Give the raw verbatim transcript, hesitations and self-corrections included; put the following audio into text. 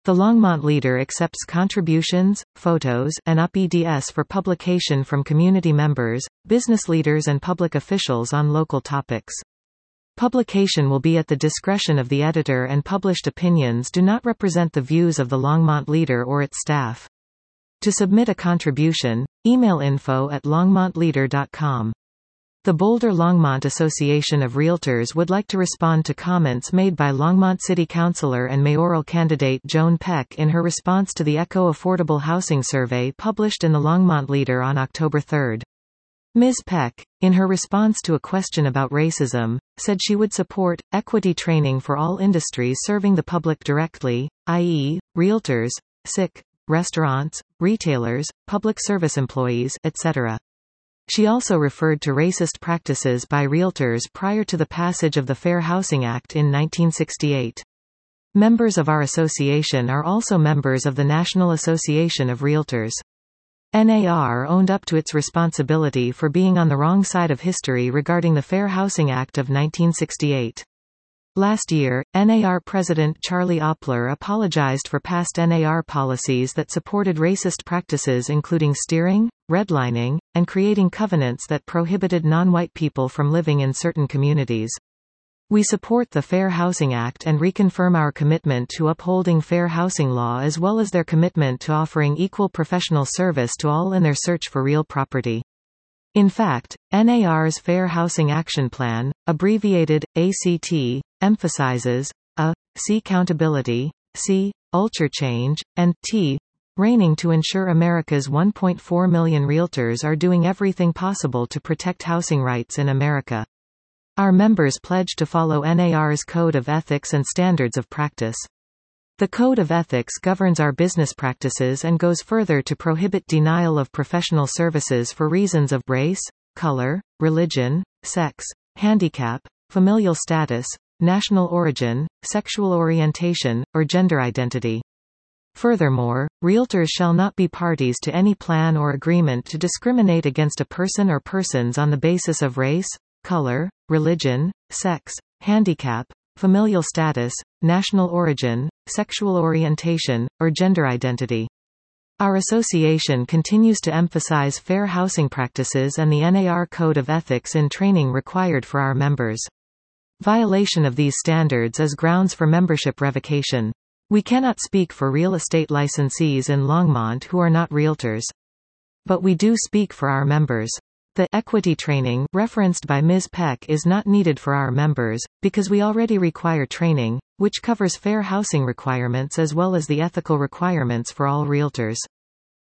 The Longmont Leader accepts contributions, photos, and U P E D S for publication from community members, business leaders and public officials on local topics. Publication will be at the discretion of the editor, and published opinions do not represent the views of the Longmont Leader or its staff. To submit a contribution, email info at longmont leader dot com. The Boulder-Longmont Association of Realtors would like to respond to comments made by Longmont City Councilor and mayoral candidate Joan Peck in her response to the Echo Affordable Housing Survey published in the Longmont Leader on October third. Miz Peck, in her response to a question about racism, said she would support equity training for all industries serving the public directly, that is, realtors, S I C, restaurants, retailers, public service employees, et cetera. She also referred to racist practices by realtors prior to the passage of the Fair Housing Act in nineteen sixty-eight. Members of our association are also members of the National Association of Realtors. N A R owned up to its responsibility for being on the wrong side of history regarding the Fair Housing Act of nineteen sixty-eight. Last year, N A R President Charlie Oppler apologized for past N A R policies that supported racist practices including steering, redlining, and creating covenants that prohibited non-white people from living in certain communities. We support the Fair Housing Act and reconfirm our commitment to upholding fair housing law as well as their commitment to offering equal professional service to all in their search for real property. In fact, N A R's Fair Housing Action Plan, abbreviated A C T, emphasizes A. C. Accountability, C. Culture change, and T. Reigning to ensure America's one point four million realtors are doing everything possible to protect housing rights in America. Our members pledge to follow N A R's Code of Ethics and Standards of Practice. The Code of Ethics governs our business practices and goes further to prohibit denial of professional services for reasons of race, color, religion, sex, handicap, familial status, national origin, sexual orientation, or gender identity. Furthermore, realtors shall not be parties to any plan or agreement to discriminate against a person or persons on the basis of race, color, religion, sex, handicap, familial status, national origin, sexual orientation, or gender identity. Our association continues to emphasize fair housing practices and the N A R Code of Ethics in training required for our members. Violation of these standards is grounds for membership revocation. We cannot speak for real estate licensees in Longmont who are not realtors. But we do speak for our members. The equity training referenced by Miz Peck is not needed for our members, because we already require training, which covers fair housing requirements as well as the ethical requirements for all realtors.